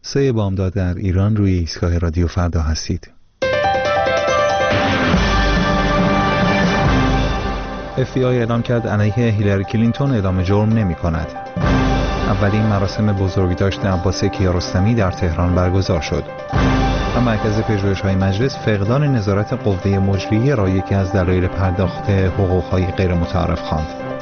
3 بامداد در ایران روی ایستگاه رادیو فردا هستید. FBI اعلام کرد علیه هیلاری کلینتون اعلام جرم نمی کند. اولین مراسم بزرگداشت عباس کیارستمی در تهران برگزار شد. و مرکز پژوهش‌های مجلس فقدان نظارت قوه مجریه را یکی از دلایل پرداخت حقوق‌های غیر متعارف خواند.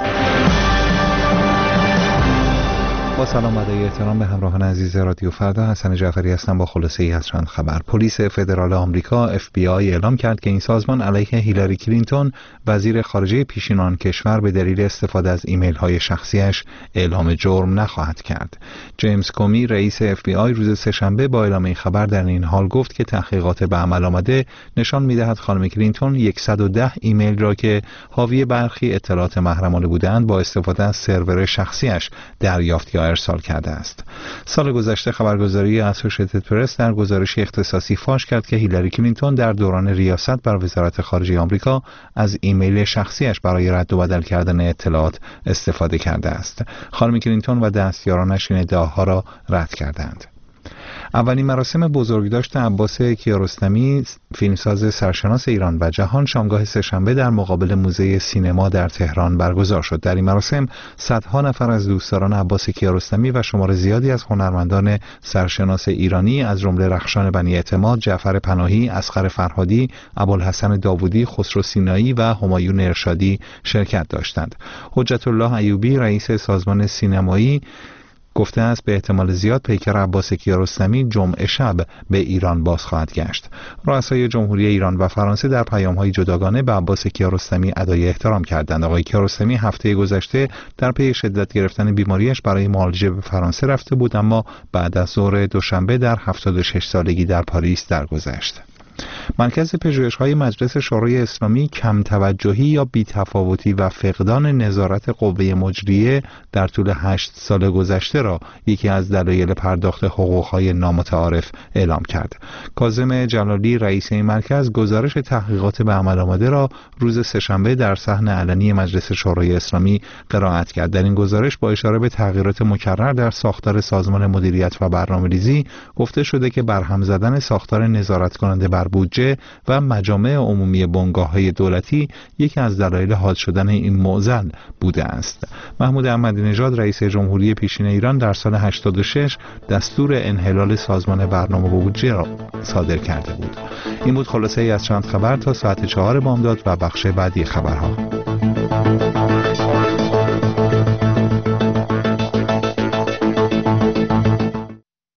با سلام و ادای احترام به همراهان عزیز رادیو فردا، حسن جعفری هستم با خلاصه ای از چند خبر. پلیس فدرال آمریکا FBI اعلام کرد که این سازمان علیه هیلاری کلینتون وزیر خارجه پیشین آن کشور به دلیل استفاده از ایمیل های شخصیش اعلام جرم نخواهد کرد. جیمز کومی رئیس FBI روز سه‌شنبه با اعلام این خبر در این حال گفت که تحقیقات به عمل آمده نشان می‌دهد خانم کلینتون 110 ایمیل را که حاوی برخی اطلاعات محرمانه بودند با استفاده از سرور شخصیش دریافت یا ارسال کرده است. سال گذشته خبرگزاری اسوشیتد پرس در گزارشی اختصاصی فاش کرد که هیلاری کلینتون در دوران ریاست بر وزارت خارجه آمریکا از ایمیل شخصیش برای رد و بدل کردن اطلاعات استفاده کرده است. خانم کلینتون و دستیارانش این ادعاها را رد کردند. اولین مراسم بزرگداشت عباس کیارستمی، فیلمساز سرشناس ایران و جهان، شامگاه سه‌شنبه در مقابل موزه سینما در تهران برگزار شد. در این مراسم صدها نفر از دوستداران عباس کیارستمی و شمار زیادی از هنرمندان سرشناس ایرانی از جمله رخشان بنی اعتماد، جعفر پناهی، اصغر فرهادی، ابوالحسن داوودی، خسرو سینایی و همایون ارشادی شرکت داشتند. حجت الله ایوبی رئیس سازمان سینمایی گفته است به احتمال زیاد پیکر عباس کیارستمی جمعه شب به ایران باز خواهد گشت. رؤسای جمهوری ایران و فرانسه در پیام‌های جداگانه به عباس کیارستمی ادای احترام کردند. آقای کیارستمی هفته گذشته در پی شدت گرفتن بیماریش برای معالجه به فرانسه رفته بود، اما بعد از ظهر دوشنبه در 76 سالگی در پاریس درگذشت. مرکز پژوهش‌های مجلس شورای اسلامی کم توجهی یا بی‌تفاوتی و فقدان نظارت قوه مجریه در طول 8 سال گذشته را یکی از دلایل پرداخت حقوق‌های نامتعارف اعلام کرد. کاظم جلالی رئیس این مرکز گزارش تحقیقات به عمل آمده را روز سه‌شنبه در صحن علنی مجلس شورای اسلامی قرائت کرد. در این گزارش با اشاره به تغییرات مکرر در ساختار سازمان مدیریت و برنامه‌ریزی گفته شده که برهم زدن ساختار نظارت کننده بر بودجه و مجامع عمومی بنگاه‌های دولتی یکی از دلایل حال شدن این معضل بوده است. محمود احمدی نژاد رئیس جمهوری پیشین ایران در سال 86 دستور انحلال سازمان برنامه و بودجه را صادر کرده بود. این بود خلاصه ای از چند خبر تا ساعت 4 بامداد و بخش بعدی خبرها.